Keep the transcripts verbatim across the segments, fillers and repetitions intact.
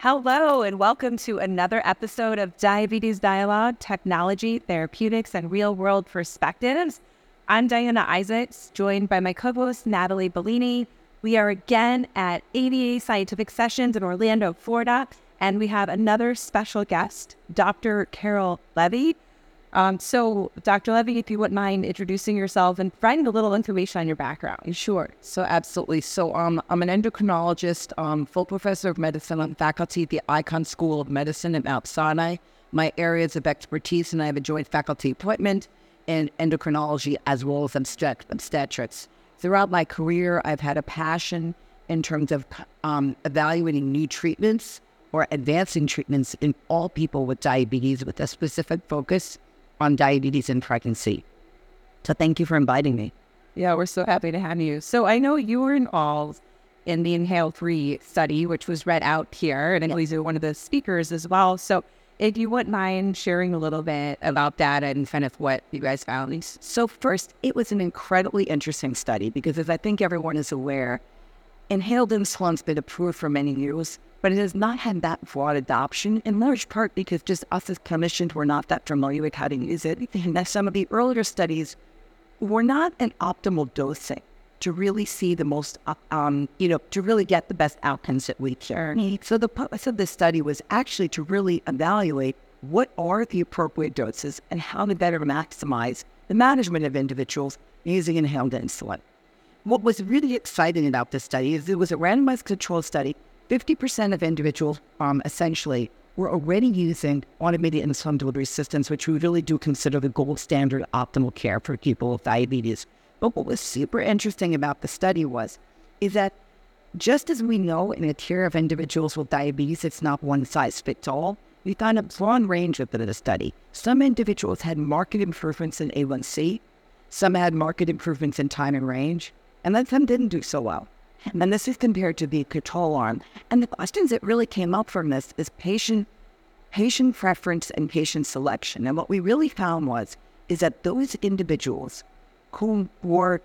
Hello, and welcome to another episode of Diabetes Dialogue, Technology, Therapeutics, and Real-World Perspectives. I'm Diana Isaacs, joined by my co-host, Natalie Bellini. We are again at A D A Scientific Sessions in Orlando, Florida, and we have another special guest, Doctor Carol Levy. Um, so, Doctor Levy, if you wouldn't mind introducing yourself and providing a little information on your background. Sure. So, absolutely. So, um, I'm an endocrinologist, um, full professor of medicine on faculty at the Icahn School of Medicine at Mount Sinai. My areas of expertise, and I have a joint faculty appointment in endocrinology as well as obstet- obstetrics. Throughout my career, I've had a passion in terms of um, evaluating new treatments or advancing treatments in all people with diabetes with a specific focus on diabetes and pregnancy. So thank you for inviting me. Yeah, we're so happy to have you. So I know you were involved in the INHALE three study, which was read out here, and I know you're one of the speakers as well. So if you wouldn't mind sharing a little bit about that and kind of what you guys found. So first, it was an incredibly interesting study because, as I think everyone is aware, inhaled insulin's been approved for many years, but it has not had that broad adoption, in large part because just us as clinicians were not that familiar with how to use it. And some of the earlier studies were not an optimal dosing to really see the most, um, you know, to really get the best outcomes that we can. So the purpose of this study was actually to really evaluate what are the appropriate doses and how to better maximize the management of individuals using inhaled insulin. What was really exciting about this study is it was a randomized controlled study. fifty percent of individuals, um, essentially, were already using automated insulin delivery systems, which we really do consider the gold standard optimal care for people with diabetes. But what was super interesting about the study was, is that just as we know in the care of individuals with diabetes, it's not one size fits all, we found a broad range within the study. Some individuals had marked improvements in A one C, some had marked improvements in time and range, and then some didn't do so well. And this is compared to the control arm. And the questions that really came up from this is patient patient preference and patient selection. And what we really found was, is that those individuals who were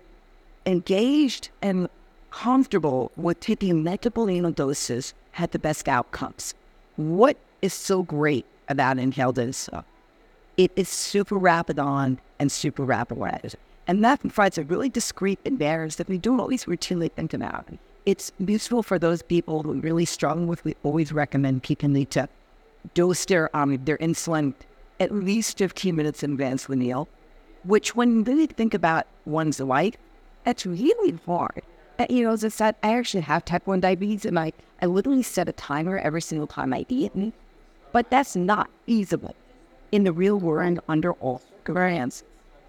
engaged and comfortable with taking multiple inhaled doses had the best outcomes. What is so great about inhaled insulin? It is super rapid on and super rapid rise. And that provides a really discrete advantage that we don't always routinely think about. It's useful for those people who really struggle with. We always recommend people need to dose their um their insulin at least fifteen minutes in advance of the meal, which when you really think about one's life, that's really hard. And, you know, as I said, I actually have type one diabetes, and I, I literally set a timer every single time I eat, but that's not feasible in the real world under all circumstances.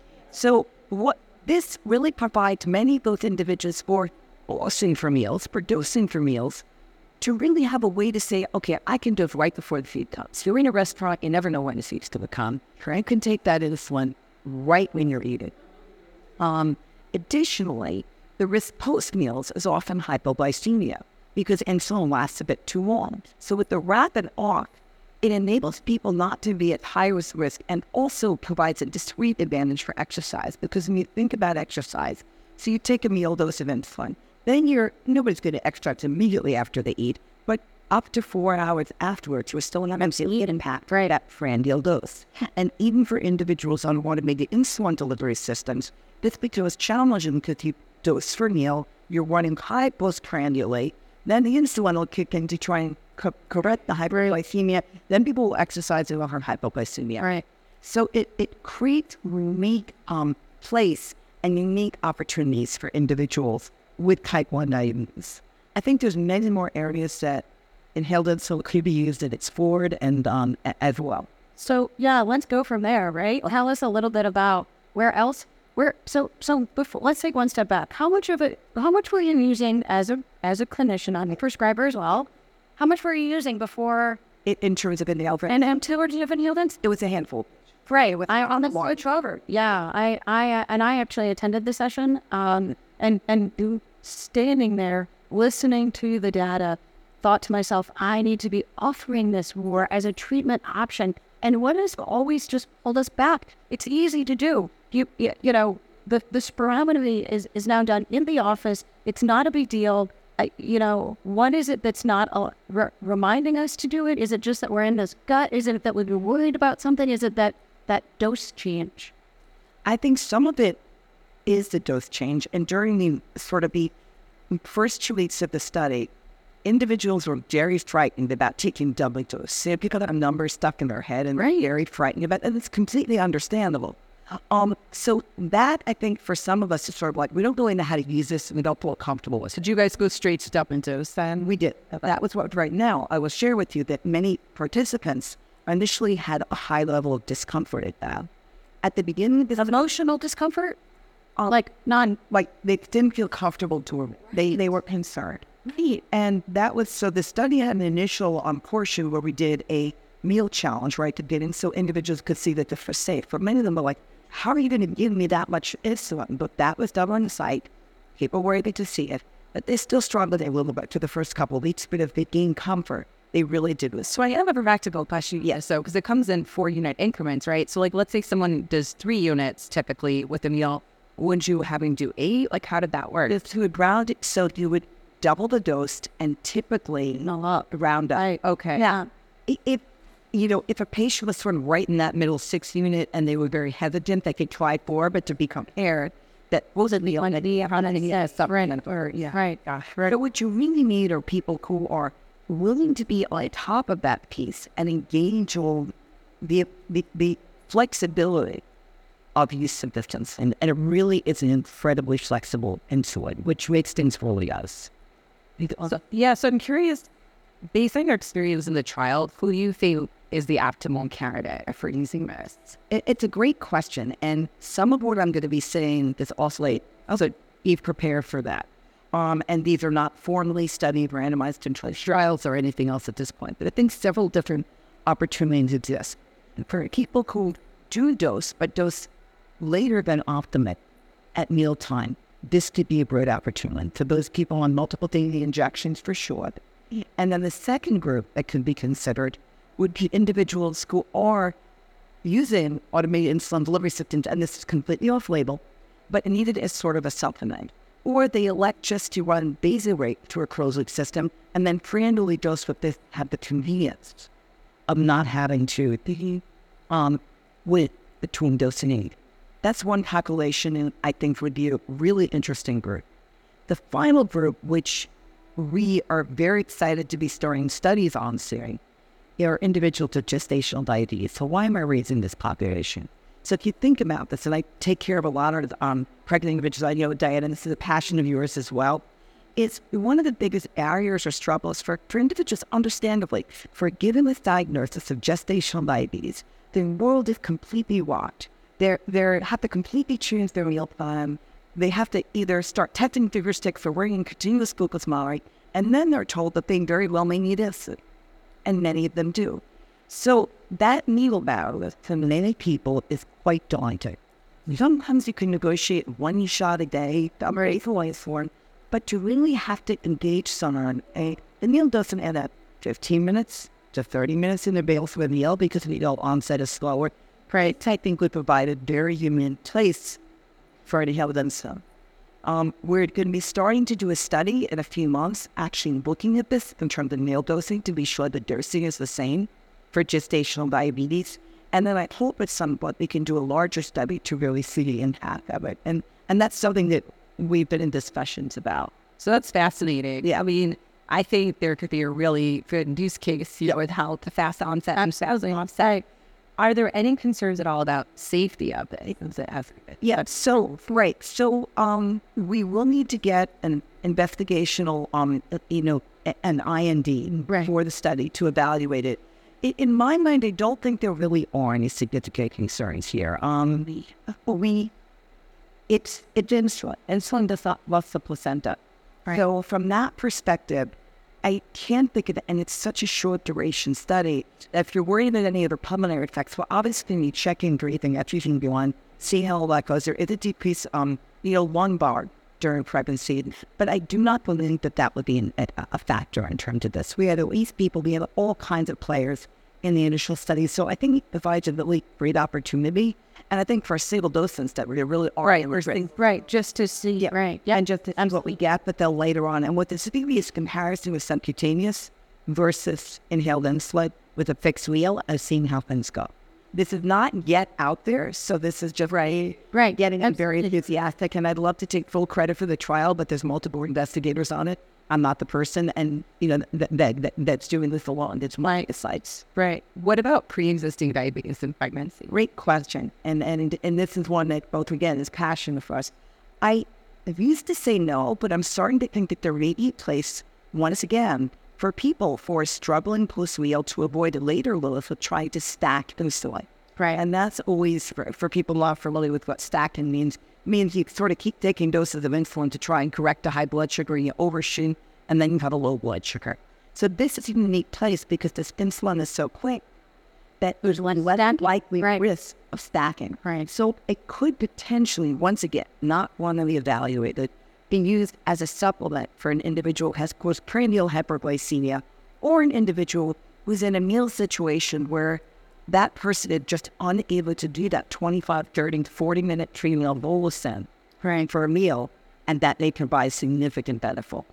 So what this really provides many of those individuals for dosing for meals, for dosing for meals, to really have a way to say, okay, I can dose right before the food comes. You're in a restaurant, you never know when the food's going to come. You can take that insulin right when you're eating. Um, additionally, the risk post meals is often hypoglycemia because insulin lasts a bit too long. So with the rapid off, it enables people not to be at high risk and also provides a discrete advantage for exercise. Because when you think about exercise, so you take a meal dose of insulin, then you're, nobody's going to extract immediately after they eat, but up to four hours afterwards, you're still not absolutely impact right at prandial dose. And even for individuals on automated insulin delivery systems, this becomes challenging because you dose for meal, you're running high postprandially, then the insulin will kick in to try and co- correct the hyperglycemia. Then people will exercise and will have hypoglycemia. Right. So it, it creates unique um, place and unique opportunities for individuals with type one diabetes. I think there's many more areas that inhaled insulin could be used at its forward and um, a- as well. So yeah, let's go from there, right? Tell us a little bit about where else, where, so, so before, let's take one step back. How much of it, how much were you using as a, as a clinician, I'm a prescriber as well? How much were you using before? In, in terms of inhaled And M two or do you have inhaled insulin? it was a handful. Right, with I on the switch over. Yeah, I, I, uh, and I actually attended the session, um, and, and standing there, listening to the data, thought to myself, I need to be offering this more as a treatment option. And what has always just pulled us back? It's easy to do. You, you, you know, the, the spirometry is, is now done in the office. It's not a big deal. I, you know, what is it that's not uh, re- reminding us to do it? Is it just that we're in this gut? Is it that we've been worried about something? Is it that that dose change? I think some of it is the dose change. And during the sort of the first two weeks of the study, individuals were very frightened about taking doubling dose. So people have numbers stuck in their head and Right. very frightened about it. And it's completely understandable. Um, so that, I think, for some of us, is sort of like, we don't really know how to use this and we don't feel comfortable with it. Did you guys go straight to doubling dose then? We did. That was what right now. I will share with you that many participants initially had a high level of discomfort at that. At the beginning of this, Emotional discomfort, uh, like non. like they didn't feel comfortable doing it. They they were concerned. Right. And that was, so the study had an initial um, portion where we did a meal challenge, right, to get in so individuals could see that this was safe. But many of them were like, how are you going to give me that much insulin? But that was done on the site. People were able to see it. But they still struggled a little bit to the first couple of weeks, but if they gained comfort, they really did this. So I have a practical question. Yeah, so because it comes in four unit increments, right? So like, let's say someone does three units typically with a meal. Would you have him do eight? Like, how did that work? If you would round it, so you would double the dose and typically No up. round up. Right. Okay. Yeah. I- If, you know, if a patient was sort of right in that middle six unit and they were very hesitant, they could try four, but to be compared, that wasn't the only idea. Yes. Right. Or, yeah. Right. So what you really need are people who are willing to be on top of that piece and engage on the the, the flexibility of use of distance. And, and it really is an incredibly flexible insulin, which makes things really us. So, yeah, so I'm curious, based on your experience in the trial, who do you think is the optimal candidate for using this? It, it's a great question. And some of what I'm going to be saying is also, like, also be prepared for that. Um, and these are not formally studied randomized controlled trials or anything else at this point. But I think several different opportunities exist. And for people who do dose, but dose later than optimal at mealtime, this could be a great opportunity. For those people on multiple daily injections, for sure. And then the second group that could be considered would be individuals who are using automated insulin delivery systems, and this is completely off-label, but needed as sort of a supplement. Or they elect just to run basal rate through a closed-loop system and then randomly dose with this, have the convenience of not having to um, with between dose and aid. That's one population, and I think would be a really interesting group. The final group, which we are very excited to be starting studies on soon, are individuals with gestational diabetes. So why am I raising this population? So if you think about this, and I take care of a lot of um, pregnant individuals, I know, Diana, and this is a passion of yours as well, it's one of the biggest barriers or struggles for, for individuals, understandably, for given this diagnosis of gestational diabetes, the world is completely rocked. They're, they have to completely change their meal plan. They have to either start testing finger sticks or wearing continuous glucose monitoring, and then they're told that they very well may need insulin, and many of them do. So that needle battle for many people is quite daunting. Sometimes you can negotiate one shot a day, I'm ready for one form, but you really have to engage someone. A, the meal doesn't end at fifteen minutes to thirty minutes in the bail for a meal because the meal onset is slower. Right, I think we provide a very human place for to help them some. Um, we're going to be starting to do a study in a few months, actually looking at this in terms of meal dosing to be sure the dosing is the same for gestational diabetes. And then I hope at some point we can do a larger study to really see the impact of it. And and that's something that we've been in discussions about. So that's fascinating. Yeah. I mean, I think there could be a really good use case, you know, with how the fast onset and fast onset. Are there any concerns at all about safety of it? Is it has- Yeah, so, right. So um, we will need to get an investigational, um, you know, a- an I N D Right. for the study to evaluate it. I- In my mind, I don't think there really are any significant concerns here. Um, we, it's, it's insulin. Insulin does not love the placenta. Right. So from that perspective, I can't think of it, and it's such a short duration study, that if you're worried about any other pulmonary effects, well, obviously you checking breathing, that's usually beyond, see how that goes. There is a decrease, um, you know, lung bar during pregnancy, but I do not believe that that would be an, a, a factor in terms of this. We had at least people, we have all kinds of players in the initial study. So I think it provides a really great opportunity. And I think for a single dose study, we really are Right, interesting. right, just to see, Yeah. right, yeah, And just and what we get, but they'll later on. And what this really is comparison with subcutaneous versus inhaled insulin with a fixed wheel of seeing how things go. This is not yet out there, so this is just right, right, getting I'm very enthusiastic, and I'd love to take full credit for the trial, but there's multiple investigators on it. I'm not the person, and you know that, that, that that's doing this alone. It's my sites. Right. What about pre-existing diabetes in pregnancy? Great question, and and and this is one that both again is passionate for us. I used to say no, but I'm starting to think that there may be a place once again for people for struggling post-meal to avoid a later loss of trying to stack insulin. right, And that's always, for, for people not familiar with what stacking means, means you sort of keep taking doses of insulin to try and correct a high blood sugar, and you overshoot, and then you have a low blood sugar. So this is a unique place because this insulin is so quick that there's one less likely right. risk of stacking. Right. So it could potentially, once again, not one to be evaluated, be used as a supplement for an individual who has postprandial hyperglycemia or an individual who's in a meal situation where that person is just unable to do that twenty-five, thirty, forty minute three-meal bolus right. for a meal, and that may provide significant benefit.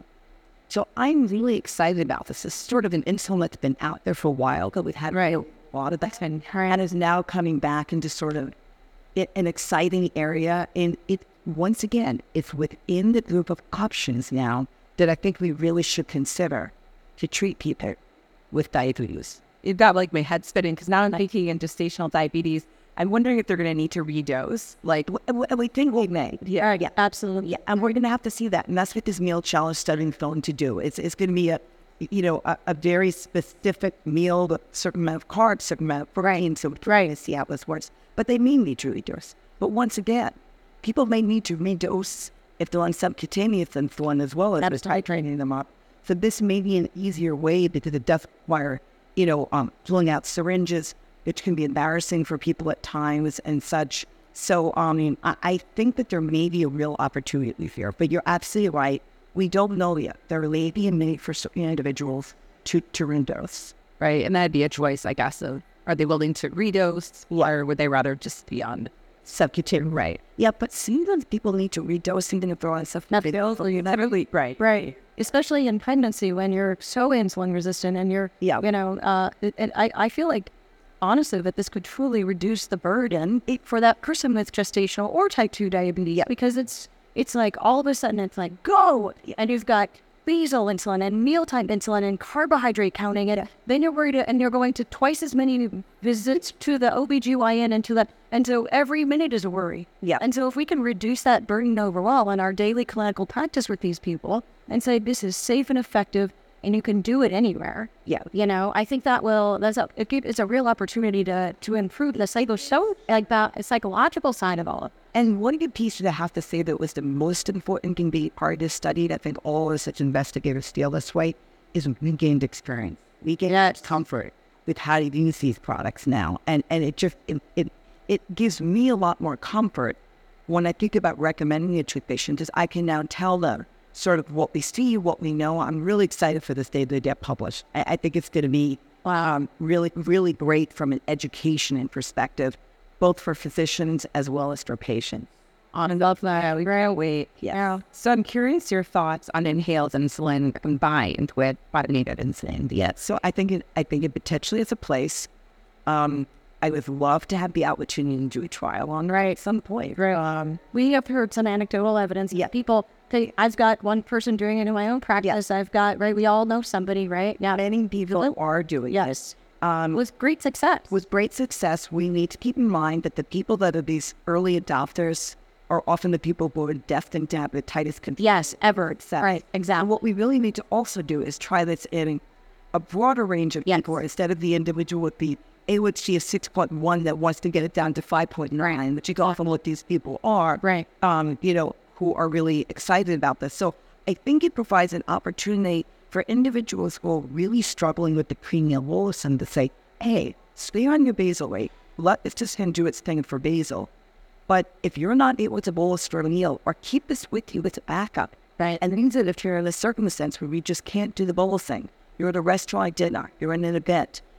So I'm really excited about this. This is sort of an insulin that's been out there for a while, but we've had Right. a lot of that, and is now coming back into sort of it, an exciting area. And it once again, it's within the group of options now that I think we really should consider to treat people with diabetes. It got like my head spinning because now I'm thinking in gestational diabetes, I'm wondering if they're going to need to redose. Like, We, we think we may. yeah, yeah, absolutely. Yeah, and we're going to have to see that. And that's what this meal challenge study is going to do. It's, it's going to be a, you know, a, a very specific meal with a certain amount of carbs, certain amount of protein, so we're trying to see how this works. But they may need to redose. But once again, people may need to redose if they're on subcutaneous insulin as well as That's just titrating them up. So this may be an easier way because it does require, you know, um, pulling out syringes, which can be embarrassing for people at times and such. So um, I, I think that there may be a real opportunity here. But you're absolutely right. We don't know yet. There may be a need for certain individuals to, to redose. right? And that'd be a choice, I guess, of are they willing to redose or would they rather just be on Subcutaneous, right? Yeah, but sometimes people need to redose even if they're on subcutaneous. Really, right. Right. Especially in pregnancy when you're so insulin resistant and you're, Yeah. you know, uh, and I, I feel like, honestly, that this could truly reduce the burden for that person with gestational or type two diabetes. Yeah. Because it's, it's like all of a sudden it's like, go! And you've got basal insulin and mealtime insulin and carbohydrate counting. And then you're worried, and you're going to twice as many visits to the O B G Y N and to the, and so every minute is a worry. Yeah. And so if we can reduce that burden overall in our daily clinical practice with these people and say this is safe and effective and you can do it anywhere, Yeah. you know, I think that will, that's a, it, it's a real opportunity to, to improve the psycho, so like the psychological side of all of it. And one good piece that I have to say that was the most important thing being part of this study, that I think all of such investigators feel this way, is we gained experience. We gained Yes. comfort with how to use these products now. And and it just, it, it, it gives me a lot more comfort when I think about recommending it to patients, is I can now tell them sort of what we see, what we know. I'm really excited for this data to get published. I, I think it's going to be um, really, really great from an education and perspective, both for physicians as well as for patients. on and off that great weight. Yeah. So I'm curious your thoughts on inhaled insulin combined with phosphonated insulin. Yeah. So I think it, I think it potentially is a place. Um, I would love to have the opportunity to do a trial on right at some point. Right. Um, We have heard some anecdotal evidence. Yeah. People, they, I've got one person doing it in my own practice. I've got, right, we all know somebody, right? Now, many people are doing yes. this. Um, With great success. with great success, we need to keep in mind that the people that are these early adopters are often the people who are destined to have the tightest control. Yes, ever. Success. Right, exactly. And what we really need to also do is try this in a broader range of Yes. people instead of the individual with the A H C of six point one that wants to get it down to five point nine, which is often what these people are, Right. um, you know, who are really excited about this. So I think it provides an opportunity for individuals who are really struggling with the prenatal bolus and to say, hey, stay on your basal rate. Let this just do its thing for basal. But if you're not able to bolus for a meal, or keep this with you as a backup, Right. and means that if you're in a circumstance where we just can't do the bolusing, you're at a restaurant dinner, you're in an event,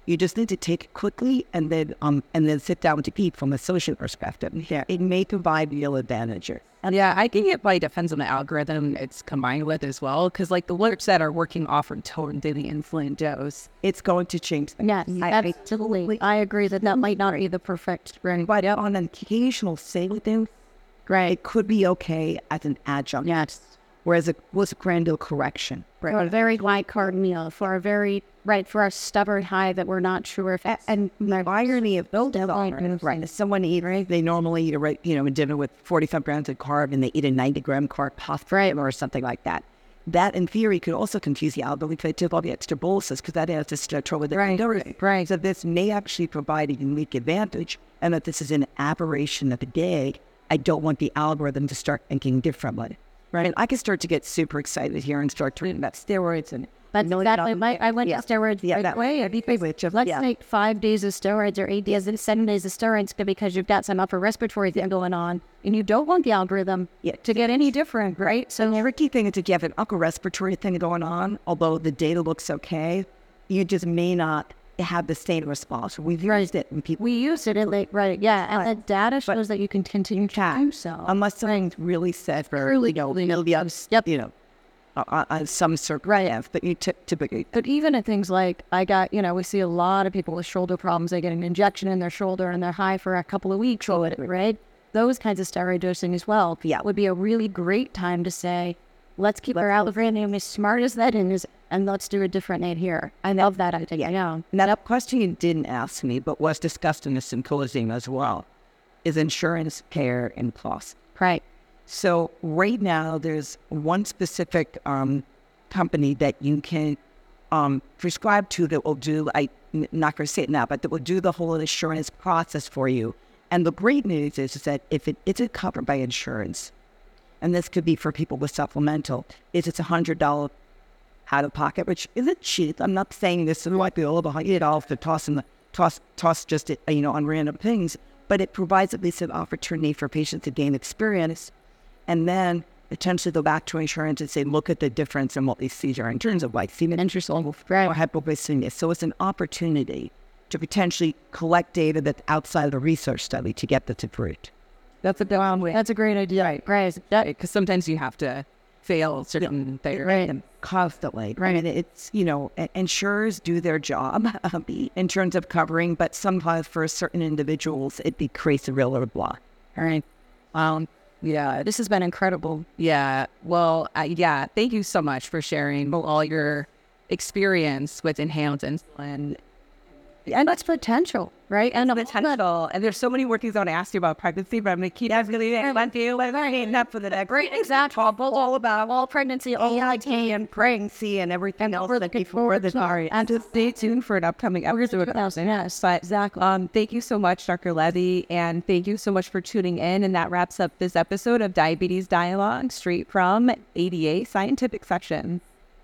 You just need to take it quickly and then um and then sit down to eat from a social perspective. Yeah, it may provide real advantages. And yeah, I think it probably depends on the algorithm it's combined with as well. Because like the alerts that are working off from total daily insulin dose, It's going to change things. Yes, absolutely. I agree that that might not be the perfect brand. But on an occasional saline, Right. it could be okay as an adjunct. Yes. Whereas it was a grandial correction. For a very high carb meal, for a very, right, for a stubborn high that we're not sure if it's, And the irony of those Definitely. right, right. If someone eat, right, they normally eat a right, you know, a dinner with forty-five grams of carb and they eat a ninety gram carb pasta Right. or something like that. That in theory could also confuse the algorithm if they took all the extra boluses because that adds to trouble with the Right. endurance. Right. So this may actually provide a unique advantage, and that this is an aberration of the day. I don't want the algorithm to start thinking differently. Right. And I can start to get super excited here and start talking about steroids and That's exactly my, I went Yeah. to steroids Yeah, right that- away. I'd be which of- Let's yeah. take five days of steroids or eight days and seven days of steroids because you've got some upper respiratory thing going on and you don't want the algorithm Yeah. to get any different, right? So The tricky thing is if you have an upper respiratory thing going on, although the data looks okay, you just may not have the same response. We've used it in people. we use it in like, right, yeah. And the data shows that you can continue to do so. Unless something's really said for, you know, it'll be on, Yep. you know, on, on some sort of, but you t- typically, But even at things like, I got, you know, we see a lot of people with shoulder problems. They get an injection in their shoulder and they're high for a couple of weeks or whatever, right? Those kinds of steroid dosing as well. Yeah. Would be a really great time to say, let's keep our algorithm as smart as that is, and let's do a different aid here. I love that idea. Yeah. Now, that question you didn't ask me, but was discussed in the symposium as well, is insurance, care, and cost. Right. So right now, there's one specific um, company that you can um, prescribe to that will do, I'm not going to say it now, but that will do the whole insurance process for you. And the great news is, is that if it isn't covered by insurance, and this could be for people with supplemental, is it's one hundred dollars out of pocket, which isn't cheap. I'm not saying this is like the old one hundred dollars to toss in the toss toss just you know on random things, but it provides at least an opportunity for patients to gain experience, and then potentially go back to insurance and say, look at the difference in what these sees are in terms of glycemic interest level or hypoglycemia. So it's an opportunity to potentially collect data that's outside of the research study to get this approved. that's a good way. That's a great idea. Right. Right. That, Because sometimes you have to fail certain things. right. Constantly. Right. And it's, you know, i- insurers do their job um, in terms of covering, but sometimes for certain individuals, it be- creates a real roadblock. All right. Um, yeah, This has been incredible. yeah. Well, uh, yeah. Thank you so much for sharing all your experience with inhaled insulin. And that's potential, right? And Potential. And there's so many more things I want to ask you about pregnancy, but I'm going to keep asking you. I want you. I'm enough for the next. Great example. All about all pregnancy, all I can, Pregnancy and everything else for the before the Sorry. And to stay tuned for an upcoming episode. Yes. But exactly. Um, thank you so much, Doctor Levy, and thank you so much for tuning in. And that wraps up this episode of Diabetes Dialogue, straight from A D A Scientific Section.